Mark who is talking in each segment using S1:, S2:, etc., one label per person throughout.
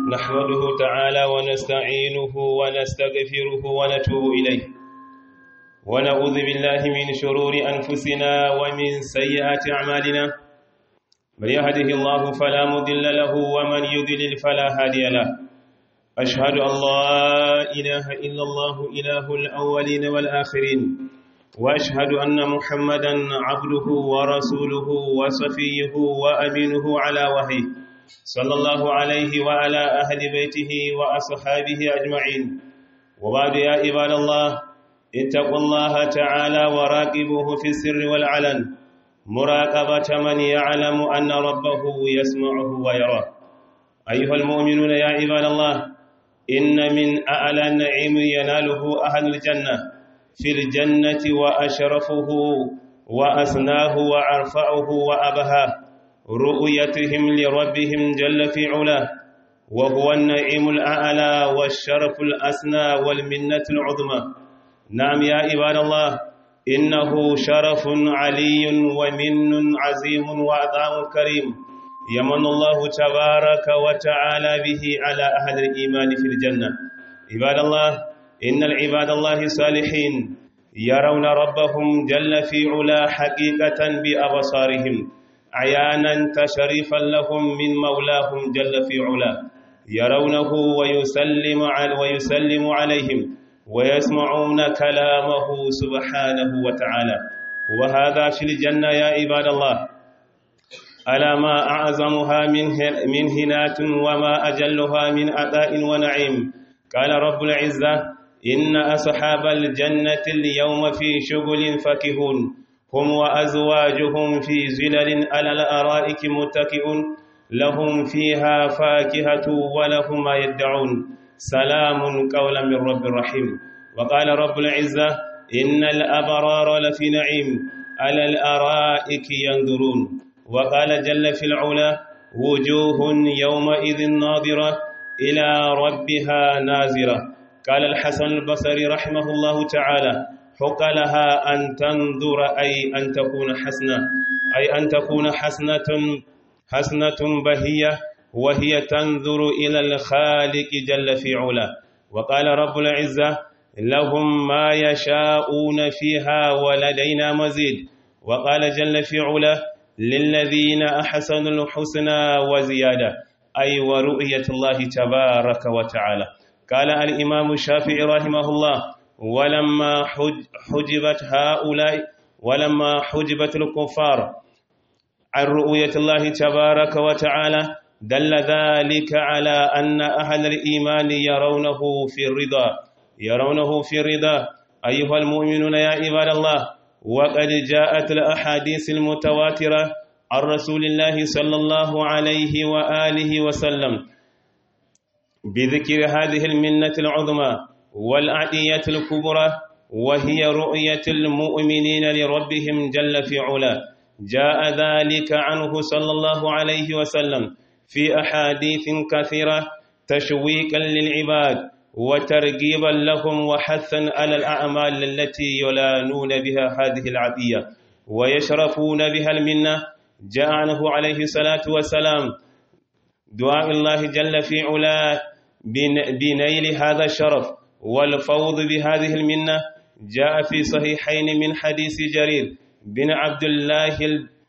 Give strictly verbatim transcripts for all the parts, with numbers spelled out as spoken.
S1: نحمده تعالى ونستعينه ونستغفره ونتوب إليه ونعوذ بالله من شرور أنفسنا ومن سيئات أعمالنا من يهده الله فلا مضل له ومن يضلل فلا هادي له أشهد أن لا إله إلا الله إله الأولين والآخرين وأشهد أن محمدا عبده ورسوله وصفيه وأمينه على وحيه صلى الله عليه وعلى أهل بيته وأصحابه أجمعين وبعد يا عباد الله اتقوا الله تعالى وراقبوه في السر والعلن مراقبة من يعلم أن ربه يسمعه ويراه. أيها المؤمنون يا عباد الله، إن من أعلى النعيم يناله أهل الجنة في الجنة وأشرفه وأسناه وأرفعه وأبهاه رؤيتهم لربهم جل في علاه، وهو النعيم الأعلى والشرف الأسنى والمنة العظمى. نعم يا عباد الله، إنه شرف علي ومن عظيم وعطاء كريم يمن الله تبارك وتعالى به على أهل الإيمان في الجنة. عباد الله، إن العباد الله الصالحين يرون ربهم جل في علا حقيقة بأبصارهم عيانا تشريفا لهم من مولاهم جل في علا، يرونه ويسلم ويسلم عليهم ويسمعون كلامه سبحانه وتعالى، وهذا في الجنة يا عباد الله على ما أعظمها من هنات وما أجلها من عطاء ونعيم. قال رب العزة: إن أصحاب الجنة اليوم في شغل فاكهون هم وأزواجهم في ظلل على الأرائك متكئون لهم فيها فاكهة ولهم ما يدعون سلام قولا من رب رحيم. وقال رب العزة: إن الأبرار لفي نعيم على الأرائك ينظرون. وقال جل في العلا: وجوه يومئذ ناظرة إلى ربها ناظرة. قال الحسن البصري رحمه الله تعالى: حق لها أن تنظر أي أن تكون حسنة أي أن تكون حسنة حسنة بهية وهي تنظر إلى الخالق جل في علا. وقال رب العزة: لهم ما يشاءون فيها ولدينا مزيد. وقال جل في علا: للذين أحسنوا الحسنى وزيادة، أي ورؤية الله تبارك وتعالى. قال الإمام الشافعي رحمه الله: ولما حجبت هؤلاء ولما حجبت الكفار عن رؤية الله تبارك وتعالى دل ذلك على أن أهل الإيمان يرونه في الرضا يرونه في الرضا. أيها المؤمنون يا عباد الله، وقد جاءت الأحاديث المتواترة عن رسول الله صلى الله عليه وآله وسلم بذكر هذه المنة العظمى والعطية الكبرى، وهي رؤية المؤمنين لربهم جل في علا. جاء ذلك عنه صلى الله عليه وسلم في أحاديث كثيرة تشويقا للعباد وترغيبا لهم وحثا على الأعمال التي يلانون بها هذه العطية ويشرفون بها المنة. جاء عنه عليه الصلاة والسلام دعاء الله جل في علا بنيل هذا الشرف والفوض بهذه المنة. جاء في صحيحين من حديث جرير بن عبد الله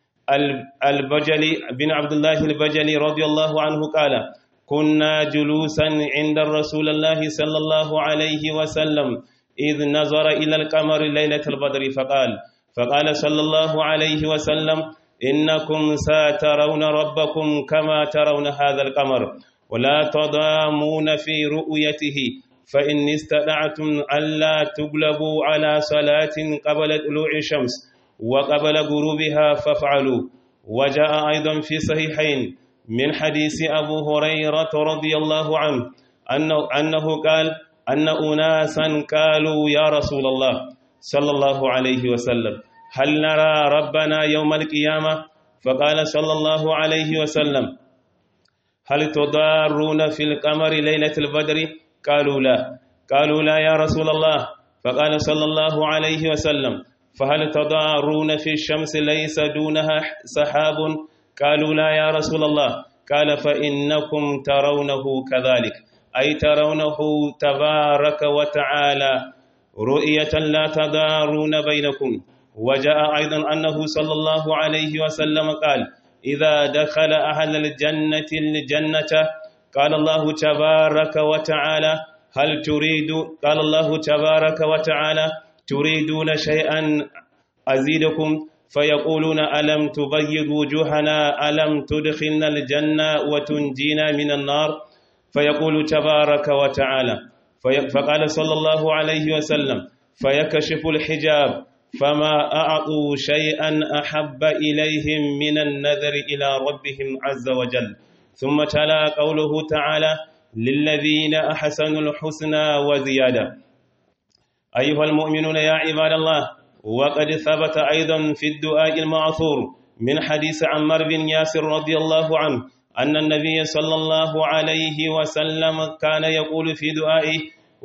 S1: البجلي بن عبد الله البجلي رضي الله عنه قال: كنا جلوسا عند رسول الله صلى الله عليه وسلم إذ نظر إلى القمر ليلة البدر فقال فقال صلى الله عليه وسلم: إنكم سترون ربكم كما ترون هذا القمر ولا تضامون في رؤيته، فإن استطعتم ألا تغلبوا على صلاة قبل طلوع الشمس وقبل غروبها فافعلوا. وجاء أيضا في صحيحين من حديث أبو هريرة رضي الله عنه أنه, أنه قال أن أناسا قالوا: يا رسول الله صلى الله عليه وسلم، هل نرى ربنا يوم القيامة؟ فقال صلى الله عليه وسلم: هل تضارون في القمر ليلة البدر؟ قالوا لا. قالوا لا يا رسول الله. فقال صلى الله عليه وسلم: فهل تضارون في الشمس ليس دونها سحاب؟ قالوا لا يا رسول الله. قال فإنكم ترونه كذلك، أي ترونه تبارك وتعالى رؤية لا تدارون بينكم. وجاء أيضا أنه صلى الله عليه وسلم قال إذا دخل أهل الجنة الجنة قال الله تبارك وتعالى هل تريد قال الله تبارك وتعالى تريدون شيئا أزيدكم؟ فيقولون ألم تبيض وجوهنا ألم تدخلنا الجنة وتنجينا من النار؟ فيقول تبارك وتعالى فقال صلى الله عليه وسلم فيكشف الحجاب فما أعطوا شيئا أحب إليهم من النذر إلى ربهم عز وجل. ثم تلا قوله تعالى للذين أحسنوا الحسنى وزيادة. أيها المؤمنون يا عباد الله، وقد ثبت أيضا في الدعاء المعثور من حديث عمار بن ياسر رضي الله عنه أن النبي صلى الله عليه وسلم كان يقول في دعائه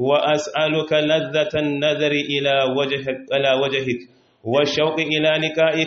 S1: وأسألك لذة النذر إلى وجهك, إلى وجهك والشوق إلى لقائك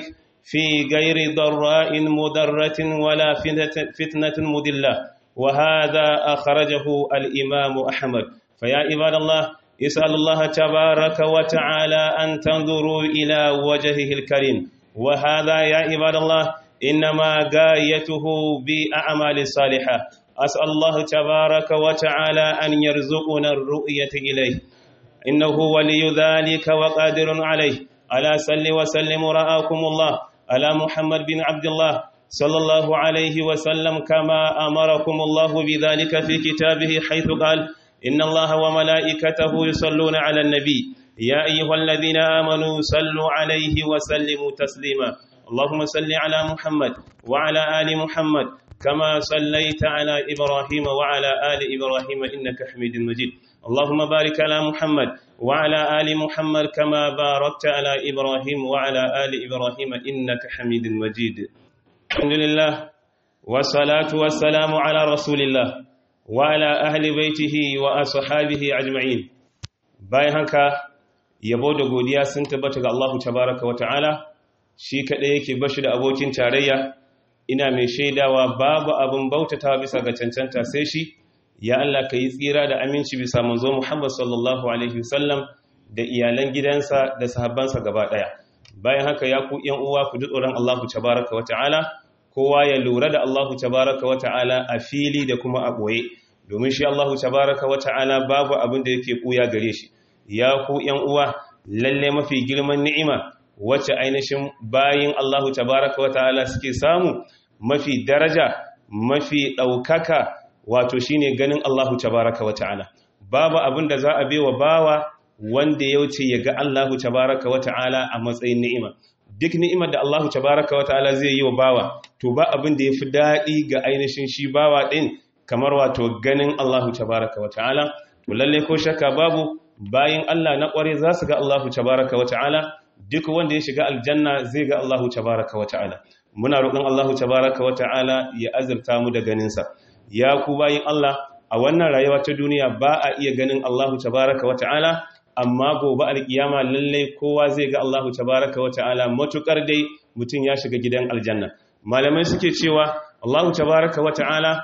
S1: في غير ضراء مضرة ولا فتنة مضلة. وهذا أخرجه الإمام أحمد. فيا عباد الله، اسأل الله تبارك وتعالى أن تنظروا إلى وجهه الكريم، وهذا يا عباد الله إنما غايته بأعمال الصالحة. أسأل الله تبارك وتعالى أن يرزقنا الرؤية إليه، إنه ولي ذلك وقادر عليه. ألا صل وسلم رآكم الله على محمد بن عبد الله صلى الله عليه وسلم كما أمركم الله بذلك في كتابه حيث قال إن الله وملائكته يصلون على النبي يا أيها الذين آمنوا صلوا عليه وسلموا تسليما. اللهم صل على محمد وعلى آل محمد كما صليت على إبراهيم وعلى آل إبراهيم إنك حميد مجيد. اللهم بارك على محمد وعلى آل محمد كما باركت على إبراهيم وعلى آل إبراهيم إنك حميد مجيد. الحمد لله والصلاة والسلام على رسول الله وعلى أهل بيته وأصحابه أجمعين. bayan haka yabo da godiya sun tabbata ga Allah tabaraka wa ta'ala, shi kadai yake bashi da abokin tarayya. Ina mai shaidawa babu abin bautata bisa ga cancanta sai shi. Ya Allah ka yi tsira da aminci bisa manzo Muhammad sallallahu alaihi wasallam da iyalan gidansa da sahabbansa gaba daya. Bayan haka ya ku yan uwa, ku ji tsoron Allah tabaraka wa ta'ala, kowa ya lura da Allah tabaraka wa ta'ala a fili da kuma a boye, domin shi Allah tabaraka wa ta'ala babu abin da yake buya gare shi. Ya ku yan uwa, lalle mafi girman ni'ima wacce ainihin bayin Allah tabaraka wa ta'ala suke samu, mafi daraja mafi daukaka, wato shine ganin Allah tabaraka wa ta'ala. Babu abin da za a bewa bawa wanda ya wuce ya ga Allah tabaraka wa ta'ala a matsayin ni'ima. Duk ni'imar da Allah tabaraka wa ta'ala zai yi wa bawa, to ba abin da yafi daɗi ga ainihin shi bawa din kamar wato ganin Allah tabaraka wa ta'ala. To lalle ko shakka babu, bayin Allah na kware za su ga Allah tabaraka wa ta'ala. Duk wanda ya shiga aljanna zai ga Allah tabaraka wa ta'ala. Muna roƙon Allah tabaraka wa ta'ala ya azurta mu da ganinsa. Ya ku bayin Allah, a wannan rayuwa ta duniya ba a iya ganin Allah tabaraka wa ta'ala, amma gobe alkiyama lalle kowa zai ga Allah tabaraka wa ta'ala matukar dai mutum ya shiga gidan aljanna. Malamai suke cewa Allah tabaraka wa ta'ala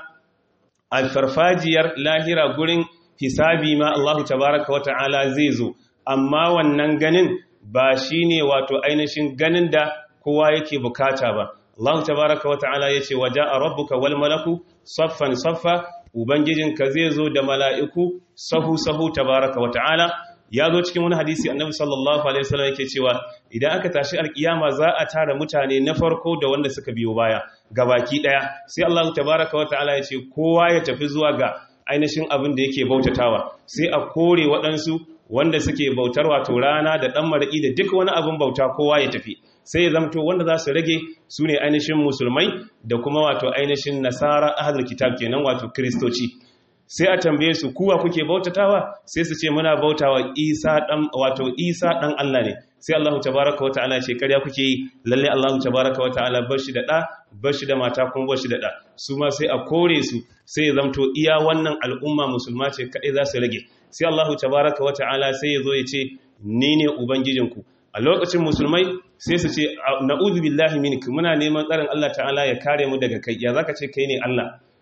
S1: a farfajiyar lahira gurin hisabi ma Allah tabaraka wa ta'ala zai zo, amma wannan ganin ba shine wato ainihin ganin da kowa yake bukata ba. Allah tabaraka wa ta'ala yace waja'a rabbuka wal malaku saffan saffa, ubangijinka zai zo da mala'iku sahu sahu tabaraka wa ta'ala. Ya zo cikin wani hadisi annabi sallallahu alaihi wasallam yake cewa idan aka tashi alkiyama za a tara mutane na farko da wanda suka biyo baya gabaki daya, sai Allah tabaraka wa ta'ala yace kowa ya tafi zuwa ga ainihin abin da yake bautatawa, sai a kore waɗansu wanda suke bautar wato rana da ɗan maraƙi da duk wani abin bauta, kowa ya tafi, sai ya zamto wanda za su rage su ne ainihin musulmai da kuma wato ainihin nasara ahlul kitab kenan, wato kristoci. Sai a tambaye su kuwa kuke bautatawa, sai su ce muna bautawa Isa dan wato Isa dan Allah ne. Sai Allah tabaaraka wa ta'ala ce kariya kuke yi, lalle Allah tabaaraka wa ta'ala bashi da da bashi da mata kuma bashi da da. Su ma sai a kore su, sai ya zamto iya wannan al'umma musulma ce kadai za su rage. Sai Allah tabaaraka wa ta'ala sai ya zo ya ce ni ne ubangijinku. A lokacin musulmai sai su ce na'udhu billahi minka, muna neman tsarin Allah ta'ala ya kare mu daga kai. Ya zaka ce kai ne Allah?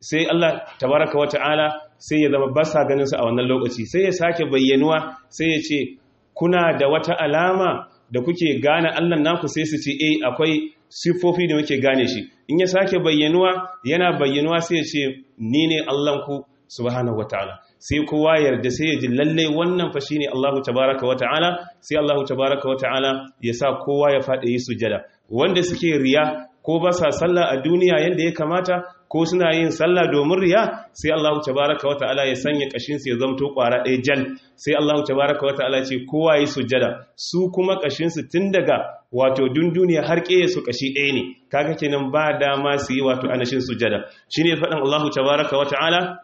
S1: sai Allah tabaraka wa ta'ala sai ya zama ba sa ganin su a wannan lokaci sai ya sake bayyanuwa sai ya ce kuna da wata alama da kuke gane Allah naku sai su ce eh akwai siffofi da muke gane shi in ya sake bayyanuwa yana bayyanuwa sai ya ce ni ne Allahnku subhanahu wataala sai kowa yarda sai ya ji lalle wannan fa shine Allahu tabaaraka wataala sai Allahu tabaaraka wataala ya sa kowa ya fada yi sujada wanda suke riya ko ba sa sallah a duniya yanda ya kamata ko suna yin sallah domin riya sai Allahu tabaaraka wataala ya sanya kashin su ya zamto kwara ɗaya jal sai Allahu tabaaraka wataala ce kowa yi sujada su kuma kashin su tun daga wato dunduniya har ƙeye su kashi ɗaya ne kaga kenan ba dama su yi wato anashin sujada shine faɗin Allahu tabaaraka wataala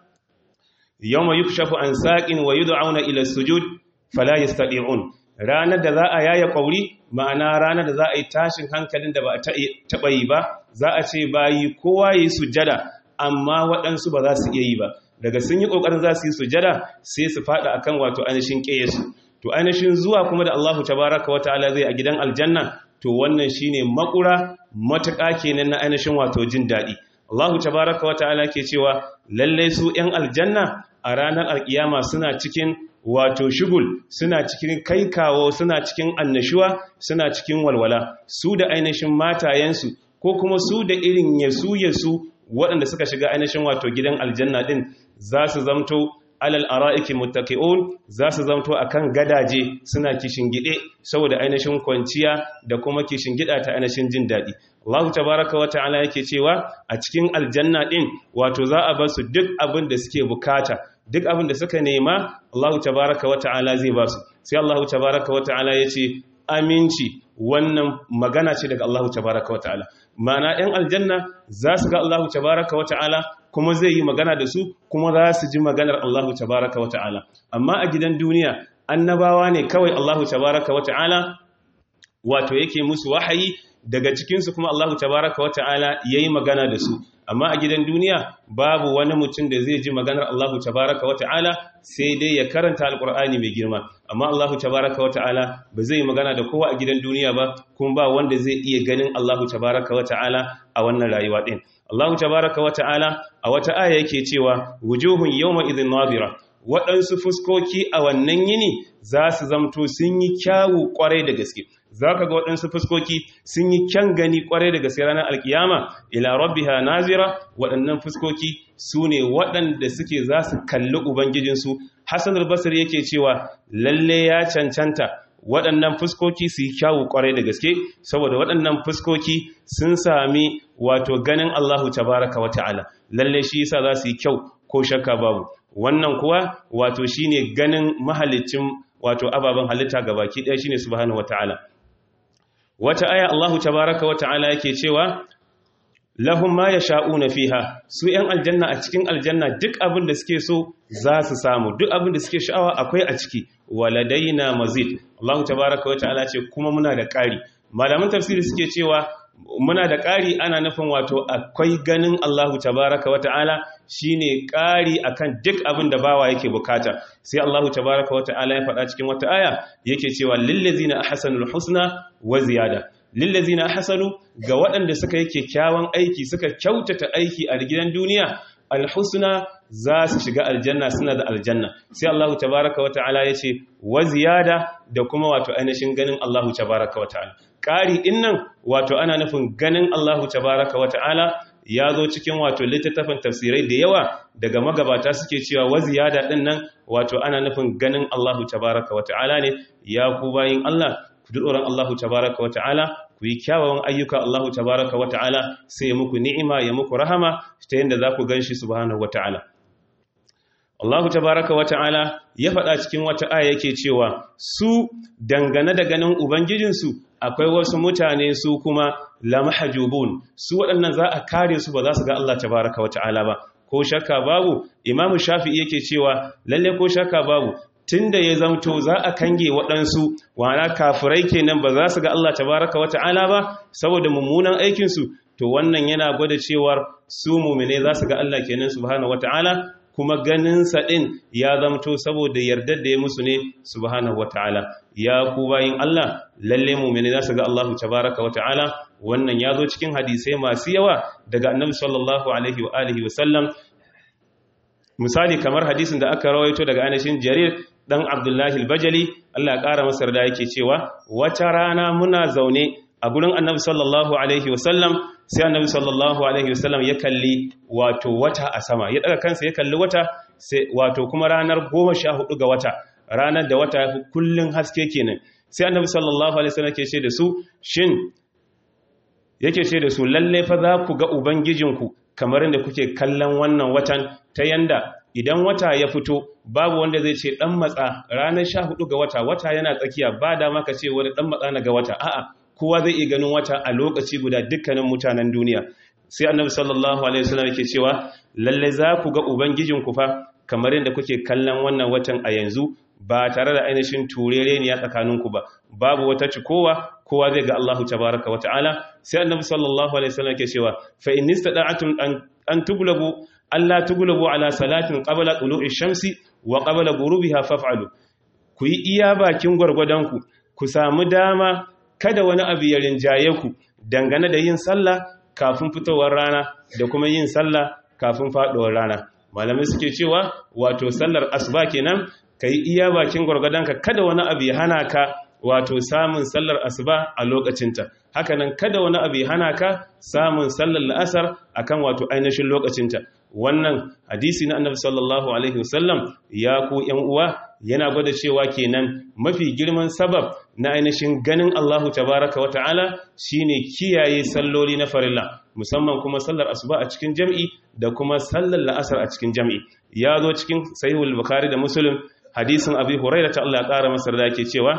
S1: yawma yukshafu an saqin wa yud'auna ila sujud fala yastati'un ranar da za a yaya kauri ma'ana ranar da za a yi tashin hankalin da ba a taɓa yi ba za a ce bayi kowa yi sujada amma waɗansu ba za su iya yi ba daga sun yi ƙoƙarin za su yi sujada sai su faɗa akan wato ainihin ƙeyesu to ainihin zuwa kuma da Allahu tabaraka wa ta'ala zai a gidan aljanna to wannan shine makura matuƙa kenan na ainihin wato jin daɗi Allahu tabaraka wa ta'ala ke cewa lalle su ‘yan aljanna a ranar alkiyama suna cikin wato shugul suna cikin kai kawo suna cikin annashuwa suna cikin walwala su da ainihin matayensu ko kuma su da irin yasu yasu waɗanda suka shiga ainihin wato gidan aljanna din za su zamto alal ara'iki muttaqi'un za su zamto akan gadaje suna kishingide saboda ainihin kwanciya da kuma kishingida ta ainihin jin dadi Allah tabaaraka wa ta'ala yake cewa a cikin aljanna din wato za a bar su duk abin da suke bukata duk abin da suka nema Allah tabaaraka wa ta'ala zai ba su sai Allah tabaaraka wa ta'ala yace aminci wannan magana ce daga Allah tabaaraka wa ta'ala ma'ana ɗan aljanna za su ga Allah tabaaraka wa ta'ala kuma zai yi magana da su kuma za su ji maganar Allah tabaaraka wa ta'ala amma a gidan duniya annabawa ne kawai Allah tabaaraka wa ta'ala wato yake musu wahayi daga cikinsu kuma Allah tabaraka wa ta'ala yayi magana da su amma a gidan duniya babu wani mutum da zai ji maganar Allah tabaraka wa ta'ala sai dai ya karanta alqur'ani mai girma amma Allah tabaraka wa ta'ala ba zai magana da kowa a gidan duniya ba kuma ba wanda zai iya ganin Allah tabaraka wa ta'ala a wannan rayuwa din Allah tabaraka wa ta'ala a wata aya yake cewa wujuhun yawma idhin nadira waɗansu fuskoki a wannan yini za su zamto sun yi kyawu kwarai da gaske za ka ga waɗansu fuskoki sun yi kyan gani ƙwarai daga sai ranar alkiyama ila rabbiha nazira waɗannan fuskoki su ne waɗanda suke za su kalli ubangijinsu hassan albasir yake cewa lalle ya cancanta waɗannan fuskoki su yi kyawu ƙwarai da gaske saboda waɗannan fuskoki sun sami wato ganin allahu tabaraka wa ta'ala lalle shi yasa za su yi kyau ko shakka babu wannan kuwa wato shine ganin mahalicin wato ababen halitta gabaki ɗaya shine subhanahu wa ta'ala wata aya Allahu tabaraka wa ta'ala yake cewa lahum ma yasha'una fiha su yan aljanna a cikin aljanna duk abin da suke so za su samu duk abin da suke sha'awa akwai a ciki waladaina mazid Allahu tabaraka wa ta'ala ce kuma muna da ƙari malaman tafsiri suke cewa muna da ƙari ana nufin wato akwai ganin Allahu tabaraka wa ta'ala shine ƙari akan duk abin da bawa yake bukata sai Allahu tabaraka wa ta'ala ya faɗa cikin wata aya yake cewa lillazina ahsanul husna wa ziyada lillazina ahsanu ga waɗanda suka yi kyakkyawan aiki suka kyautata aiki a gidan duniya alhusna za su shiga aljanna suna da aljanna sai Allahu tabaraka wa ta'ala yace wa ziyada da kuma wato ainihin ganin Allahu tabaraka wa ta'ala ƙari ɗin nan wato ana nufin ganin Allahu tabaraka wa ta'ala ya zo cikin wato littattafan tafsirai da yawa daga magabata suke cewa wa ziyada ɗin nan wato ana nufin ganin Allahu tabaraka wa ta'ala ne ya ku bayin Allah ku tsoron Allahu tabaraka wa ta'ala ku yi kyawawan ayyuka Allahu tabaraka wa ta'ala sai ya muku ni'ima ya muku rahama ta yadda za ku ganshi subhanahu wa ta'ala Allahu tabaraka wa ta'ala ya faɗa cikin wata aya yake cewa su dangane da ganin ubangijinsu akwai wasu mutane su kuma la mahjubun su waɗannan za a kare su ba za su ga Allah tabaraka wa ta'ala ba ko shakka babu Imam Shafi'i yake cewa lalle ko shakka babu tunda ya zamto za a kange waɗansu wana kafirai kenan ba za su ga Allah tabaraka wa ta'ala ba saboda mummunan aikin su to wannan yana gwada cewa su mu'mine za su ga Allah kenan subhanahu wa ta'ala kuma ganinsa ɗin ya zamto saboda yardar da ya musu ne subhanahu wata'ala ya ku bayin Allah lalle mu'mini za su ga Allahu tabaraka wata'ala wannan ya zo cikin hadisai masu yawa daga annabi sallallahu alaihi wa alihi wa sallam misali kamar hadisin da aka rawaito daga ainihin Jarir dan Abdullahi al-Bajali Allah ya ƙara masa da yake cewa wata rana muna zaune a gurin Annabi sallallahu alaihi wasallam sai Annabi sallallahu alaihi wasallam ya kalli wato wata a sama ya daga kansa ya kalli wata sai wato kuma ranar goma sha hudu ga wata ranar da wata yafi kullun haske kenan sai Annabi sallallahu alaihi wasallam ke ce da su shin yake ce da su lalle fa za ku ga ubangijinku kamar inda kuke kallon wannan watan ta yanda idan wata ya fito babu wanda zai ce dan matsa ranar sha hudu ga wata wata yana tsakiya ba da maka ce wani dan matsa na ga wata a'a kowa zai iya ganin wata a lokaci guda dukkanin mutanen duniya sai Annabi sallallahu alaihi wasallam yake cewa lalle za ku ga ubangijinku fa kamar inda kuke kallon wannan watan a yanzu ba tare da ainihin turereniya tsakaninku ba babu wata cikowa kowa zai ga Allahu tabaraka wata'ala sai Annabi sallallahu alaihi wasallam ke cewa fa in istada'atum an an tuglabu alla tuglabu ala salatin qabla tulu'i shamsi wa qabla ghurubiha faf'alu ku yi iya bakin gurgudanku ku samu dama kada wani abu ya rinjaye ku dangane da yin sallah kafin fitowar rana da kuma yin sallah kafin faduwar rana malamai suke cewa wato sallar asuba kenan kai iya bakin gurgudanka kada wani abu ya hana ka wato samun sallar asuba a lokacinta hakanan kada wani abu hana ka samun sallar la'asar akan wato ainihin lokacinta wannan hadisi na annabi sallallahu alaihi wasallam ya ku yan uwa yana gwada cewa kenan mafi girman sabab na ainihin ganin Allahu tabaraka wata'ala shine kiyaye salloli na farilla musamman kuma sallar asuba a cikin jami'i da kuma sallar la'asar a cikin jami'i ya zo cikin sahihul bukhari da muslim hadisin abi hurairah ta Allah ya kara masa da yake cewa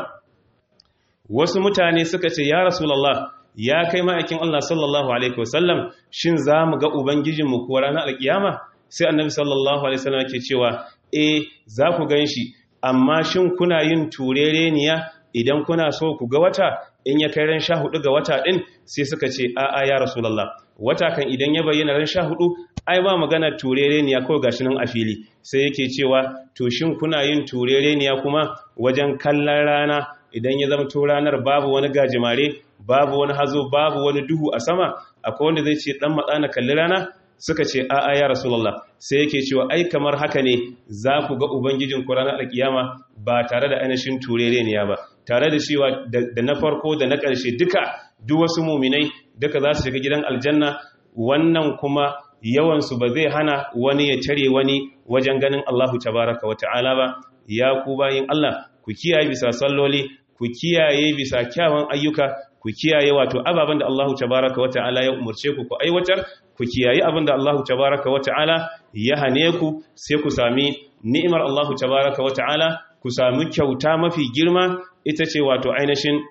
S1: wasu mutane suka ce ya rasulallah ya kai ma'aikin Allah sallallahu alaihi wasallam shin za mu ga ubangijinmu ko ranar alkiyama sai annabi sallallahu alaihi wasallam ke cewa eh za ku gan shi amma shin kuna yin turereniya idan kuna so ku ga wata in ya kai ran sha hudu ga wata din sai suka ce a'a ya rasulallah wata kan idan ya bayyana ran sha hudu ai ba magana turereniya ko gashi nan a fili sai yake cewa to shin kuna yin turereniya kuma wajen kallon rana idan ya zama to ranar babu wani gajimare babu wani hazo babu wani duhu a sama akwai wanda zai ce dan matsa na kalli rana suka ce a'a ya rasulullah sai yake cewa ai kamar haka ne za ku ga ubangijin ku ranar alkiyama ba tare da ainihin turereniya ba tare da cewa da na farko da na ƙarshe duka duk wasu muminai duka za su shiga gidan aljanna wannan kuma yawansu ba zai hana wani ya tare wani wajen ganin Allahu tabaraka wa ta'ala ba ya ku bayin Allah ku kiyaye bisa salloli ku kiyaye bisa kyawun ayyuka ku kiyaye wato ababen da Allahu tabaraka wata'ala ya umurce ku ku aiwatar ku kiyaye abin da Allahu tabaraka wata'ala ya hane ku sai ku sami ni'imar Allahu tabaraka wata'ala ku sami kyauta mafi girma ita ce wato ainihin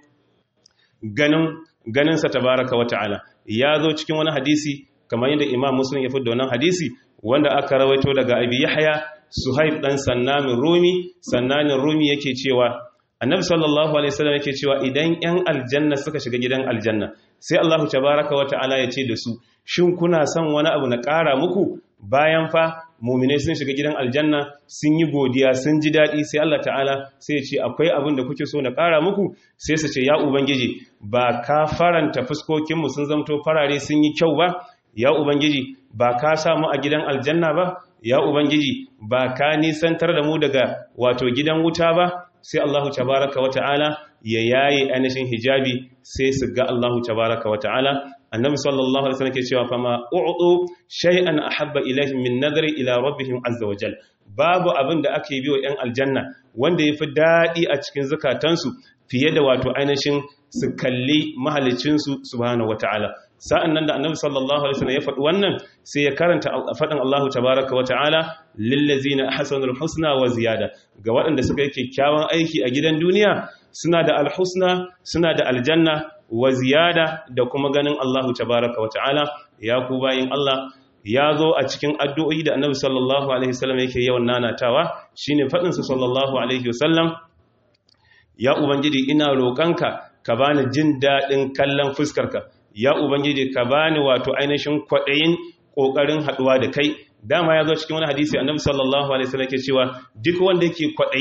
S1: ganin ganin sa tabaraka wata'ala ya zo cikin wani hadisi kamar yadda Imam Muslim ya fidda wannan hadisi wanda aka rawaito daga Abi Yahya Suhaib dan Sannamin Rumi Sannanin Rumi yake cewa Annabi sallallahu alaihi wasallam yake cewa idan ƴan aljanna suka shiga gidan aljanna sai Allahu tabaaraka wa ta'ala ya ce da su shin kuna son wani abu na ƙara muku bayan fa mu'minai sun shiga gidan aljanna sun yi godiya sun ji dadi sai Allah ta'ala sai ya ce akwai abin da kuke so na ƙara muku sai su ce ya ubangiji ba ka faranta fuskokin mu sun zamto farare sun yi kyau ba ya ubangiji ba ka samu a gidan aljanna ba ya ubangiji ba ka nisantar da mu daga wato gidan wuta ba sai Allahu tabaraka wa ta'ala ya yaye ainihin hijabi sai su ga Allahu tabaraka wa ta'ala annabi sallallahu alaihi wasallam ke cewa fa ma u'tu shay'an ahabba ilayhim min nadri ila rabbihim azza wa jal babu abin da ake biyo yan aljanna wanda yafi dadi a cikin zakatansu fiye da wato ainihin su kalli mahalicin su subhanahu wa ta'ala sa'an nan da annabi sallallahu alaihi wasallam ya faɗi wannan sai ya karanta faɗin Allahu tabaraka wa ta'ala lillazina ahsanul husna wa ziyada ga waɗanda suka yi kyakkyawan aiki a gidan duniya suna da alhusna suna da aljanna wa ziyada da kuma ganin Allahu tabaraka wa ta'ala ya ku bayin Allah ya zo a cikin addu'o'i da annabi sallallahu alaihi wasallam yake yawan nanatawa shine faɗin sa sallallahu alaihi wasallam ya ubangiji ina roƙanka ka bani jin daɗin kallon fuskarka ya ubangiji ka bani wato ainihin kwaɗayin ƙoƙarin haɗuwa da kai dama ya zo cikin wani hadisi annabi sallallahu alaihi wasallam ke cewa duk wanda yake kwaɗayi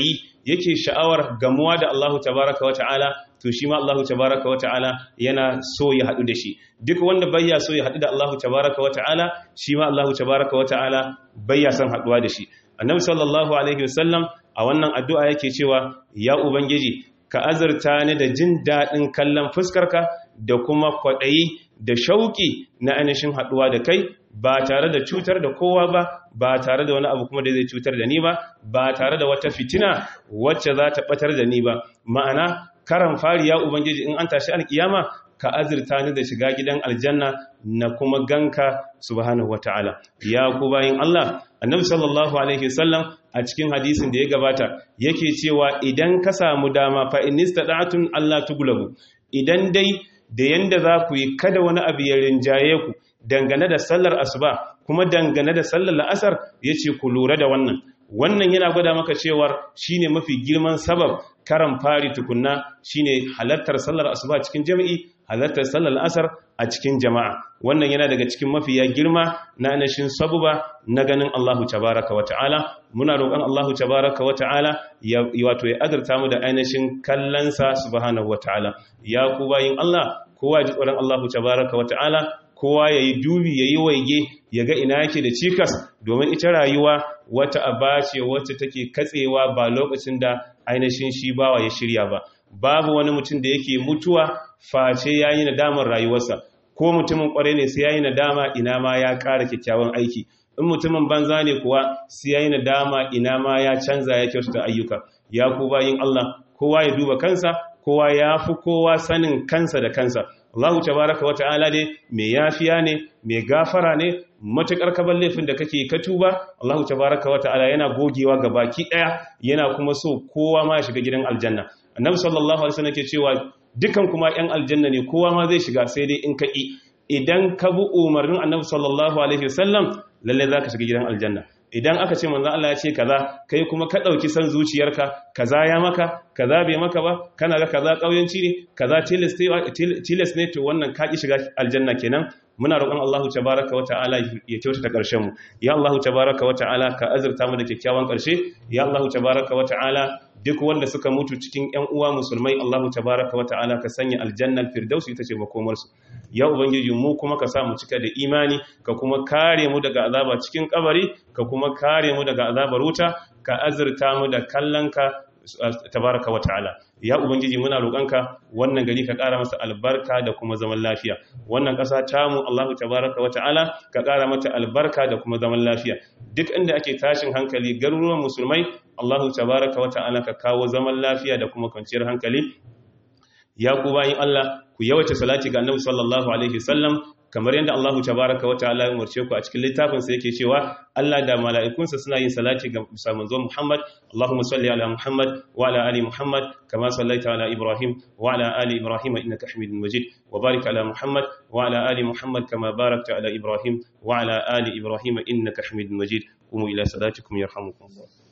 S1: yake sha'awar gamuwa da Allah tabaraka wa ta'ala to shi ma Allah tabaraka wa ta'ala yana so ya haɗu da shi duk wanda bayya so ya haɗu da Allah tabaraka wa ta'ala shi ma Allah tabaraka wa ta'ala bayya son haɗuwa da shi annabi sallallahu alaihi wasallam a wannan addu'a yake cewa ya ubangiji ka azurta ni da jin daɗin kallon fuskarka da kuma kwaɗayi da shauƙi na ainihin haɗuwa da kai ba tare da cutar da kowa ba ba tare da wani abu kuma da zai cutar da ni ba ba tare da wata fitina wacce za ta ɓatar da ni ba ma'ana karan fari ya ubangiji in an tashi alkiyama ka azurta ni da shiga gidan aljanna na kuma ganka subhanahu wata'ala ya ku bayin Allah annabi sallallahu alaihi wasallam a cikin hadisin da ya gabata yake cewa idan ka samu dama fa inistada'atun Allah tuglabu idan dai da yanda za ku yi kada wani abu ya rinjaye ku dangane da sallar asuba kuma dangane da sallar la'asar yace ku lura da wannan wannan yana gwada maka cewar shine mafi girman sabab karan fari tukunna shine halartar sallar asuba cikin jami'i halartar sallar asar a cikin jama'a wannan yana daga cikin mafiya girma na anashin sabuba na ganin Allahu tabaraka wa ta'ala muna roƙon Allahu tabaraka wa ta'ala ya wato ya azurta mu da ainihin kallansa subhanahu wa ta'ala ya ku bayin Allah kowa ji tsoron Allahu tabaraka wa ta'ala kowa yayi dubi yayi waige ya ga ina yake da cikas domin ita rayuwa wata aba ce wacce take katsewa ba lokacin da ainihin shi bawa ya shirya ba babu wani mutum da yake mutuwa face yayi nadamar rayuwarsa ko mutumin kware ne sai yayi nadama ina ma ya ƙara kyakkyawan aiki in mutumin banza ne kuwa sai yayi nadama ina ma ya canza ya kyautata ayyuka ya ku bayin Allah kowa ya duba kansa kowa ya fi kowa sanin kansa da kansa Allahu tabaraka wa ta'ala ne mai yafiya ne mai gafara ne matukar kaban laifin da kake ka tuba Allahu tabaraka wa ta'ala yana gogewa ga baki daya yana kuma so kowa ma ya shiga gidan aljanna annabi sallallahu alaihi wasallam ke cewa dukan kuma yan aljanna ne kowa ma zai shiga sai dai in ka ki idan ka bi umarnin annabi sallallahu alaihi wasallam lalle zaka shiga gidan aljanna idan aka ce manzon Allah ya ce kaza kai kuma ka dauki san zuciyarka kaza ya maka kaza bai maka ba kana ga kaza kauyanci ne kaza tilas ne to wannan ka ki shiga aljanna kenan muna roƙon Allah tabaraka wa ta'ala ya kyautata ƙarshen mu ya Allah tabaraka wa ta'ala ka azurta mu da kyakkyawan ƙarshe ya Allah tabaraka wa ta'ala duk wanda suka mutu cikin ƴan uwa musulmai Allah tabaraka wa ta'ala ka sanya aljannal firdausi ita ce makomar su ya ubangiji mu kuma ka sa mu cika da imani ka kuma kare mu daga azaba cikin kabari ka kuma kare mu daga azabar wuta ka azurta mu da kallonka tabaraka wa ta'ala ya ubangiji muna roƙonka wannan gari ka ƙara masa albarka da kuma zaman lafiya wannan ƙasa tamu Allahu tabaraka wa ta'ala ka ƙara mata albarka da kuma zaman lafiya duk inda ake tashin hankali garuruwan musulmai Allahu tabaraka wa ta'ala ka kawo zaman lafiya da kuma kwanciyar hankali ya ku bayin Allah ku yawaita salati ga Annabi sallallahu alaihi wasallam kamar yadda Allahu tabaraka wa ta'ala ya umarce ku a cikin littafin sa yake cewa Allah da mala'ikunsa suna yin salati ga manzo Muhammad Allahumma salli ala Muhammad wa ala ali Muhammad kama sallaita ala Ibrahim wa ala ali Ibrahim innaka Hamidum Majid wa barik ala Muhammad wa ala ali Muhammad kama barakta ala Ibrahim wa ala ali Ibrahim innaka Hamidum Majid qumu ila salatikum yarhamukum Allah